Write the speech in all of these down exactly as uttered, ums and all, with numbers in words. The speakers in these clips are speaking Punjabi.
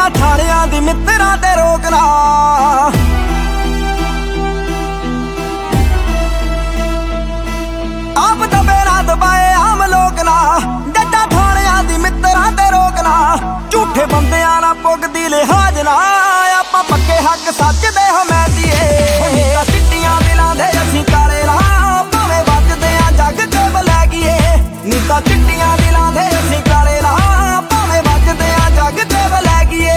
ਜੱਟਾਂ ਠਾਣਿਆਂ ਦੀ ਮਿੱਤਰਾਂ ਤੇ ਰੋਕ ਲਾ। ਆਪ ਦਬੇ ਨਾ ਦਬਾਏ ਆਮ ਲੋਕ ਨਾ, ਜੱਟਾਂ ਠਾਣਿਆਂ ਦੀ ਮਿੱਤਰਾਂ ਤੇ ਰੋਕ ਲਾ। ਝੂਠੇ ਬੰਦਿਆਂ ਨਾਲ ਪੁੱਗਦੀ ਲਿਹਾਜ਼ ਨਾ, ਆਪਾਂ ਪੱਕੇ ਹੱਕ ਸੱਚ ਦੇ ਹਮੈਤੀਏ। ਤਾਂ ਚਿੱਟੀਆਂ ਦਿਲਾਂ ਦੇ ਅਸੀਂ ਕਾਲੇ ਰਾਹ, ਭਾਵੇਂ ਵੱਜਦੇ ਆ ਜੱਗ ਤੇ ਬਲੈਗੀਏ। ਨੀ ਤਾਂ ਚਿੱਟੀਆਂ ਦਿਲਾਂ ਦੇ ਅਸੀਂ ਕਾਲੇ ਰਾਹ, ਭਾਵੇਂ ਵੱਜਦੇ ਆ ਜੱਗ ਤੇ ਬਲੈਗੀਏ।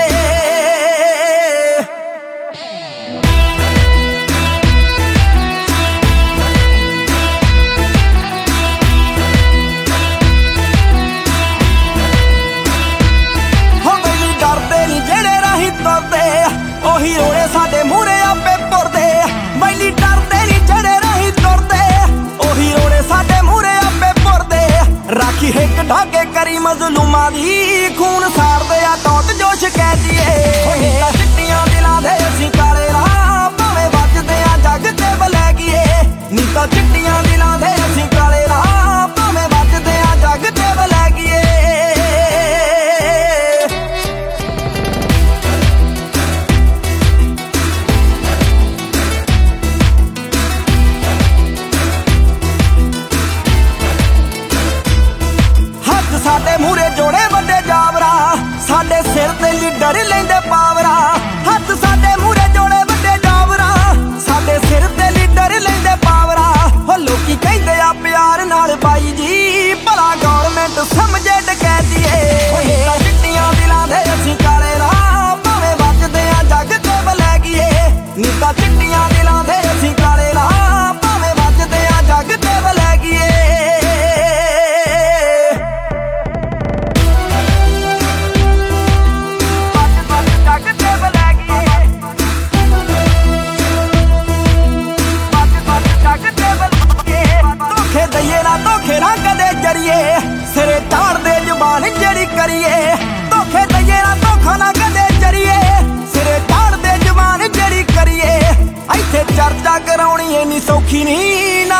ਉਹੀ ਰੋਲੇ ਸਾਡੇ ਮੂਹਰੇ ਆਪੇ ਪੁਰਦੇ, ਬੈਲੀ ਡਰਦੇ ਨੀ ਜਿਹੜੇ ਰਾਹੀਂ ਤੁਰਦੇ। ਉਹੀ ਰੋਲੇ ਸਾਡੇ ਮੂਹਰੇ ਆਪੇ ਪੁਰਦੇ, ਰਾਖੀ ਹਿੱਕ ਢਾਕੇ ਕਰੀ ਮਜ਼ਲੂਮਾਂ ਦੀ। ਖੂਨ ਸਾੜਦੇ ਆ ਟੌਟ ਜੋ ਸ਼ਿਕਾਇਤੀਏ। ਤਾਂ ਚਿੱਟੀਆਂ ਦਿਲਾਂ ਦੇ ਅਸੀਂ ਕਾਲੇ ਰਾਹ, ਭਾਵੇਂ ਵੱਜਦੇ ਆ ਜੱਗ ਤੇ ਬਲੈਗੀਏ। ਨੀ ਤਾਂ ਚਿੱਟੀਆਂ ਦਿਲਾਂ ਦੇ ਅਸੀਂ ਕਾਲੇ ਰਾਹ, ਭਾਵੇਂ ਵੱਜਦੇ ਆ ਜੱਗ ਤੇ ਬਲੈਗੀਏ। ਸਾਡੇ ਮੂਹਰੇ ਜੋੜੇ ਵੱਡੇ ਜਾਵਰਾ, ਸਾਡੇ ਸਿਰ ਤੇ ਲੀਡਰ ਲੈਂਦੇ ਪਾਵਰਾ। ਹੱਥ ਸਾਡੇ ਮੂਹਰੇ ਜੋੜੇ ਵੱਡੇ ਜਾਵਰਾ, ਸਾਡੇ ਸਿਰ ਤੇ ਲੀਡਰ ਲੈਂਦੇ ਪਾਵਰਾ। ਹੋ ਲੋਕੀ ਕਹਿੰਦੇ ਆ ਪਿਆਰ ਨਾਲ ਬਾਈ ਜੀ, ਭਲਾ ਗੌਰਮੈਂਟ ਸਮਝੇ ਡਕੈਤੀਏ। ਤਾਂ ਚਿੱਟੀਆਂ ਦਿਲਾਂ ਦੇ ਅਸੀਂ ਕਾਲੇ ਰਾਹ, ਭਾਵੇਂ ਵੱਜਦੇ ਆ ਜੱਗ ਤੇ ਬਲੈਗੀਏ। ਨੀ ਤਾਂ ਚਿੱਟੀਆਂ ਦਿਲਾਂ ਦੇ ਅਸੀਂ ਕਾਲੇ ਰਾਹ, ਭਾਵੇਂ ਵੱਜਦੇ ਆ ਜੱਗ ਤੇ ਬਲੈਗੀਏ। ਧੋਖੇ ਨਾ ਕਦੇ ਜਰੀਏ, ਸਿਰੇ ਚਾੜਦੇ ਜ਼ੁਬਾਨ ਜਿਹੜੀ ਕਰੀਏ। ਧੋਖੇ ਦਈਏ ਨਾ ਧੋਖਾ ਨਾ ਕਦੇ ਜਰੀਏ, ਸਿਰੇ ਚਾੜਦੇ ਜ਼ੁਬਾਨ ਜਿਹੜੀ ਕਰੀਏ। ਇੱਥੇ ਚਰਚਾ ਕਰਾਉਣੀ ਏਨੀ ਸੌਖੀ ਨਹੀਂ,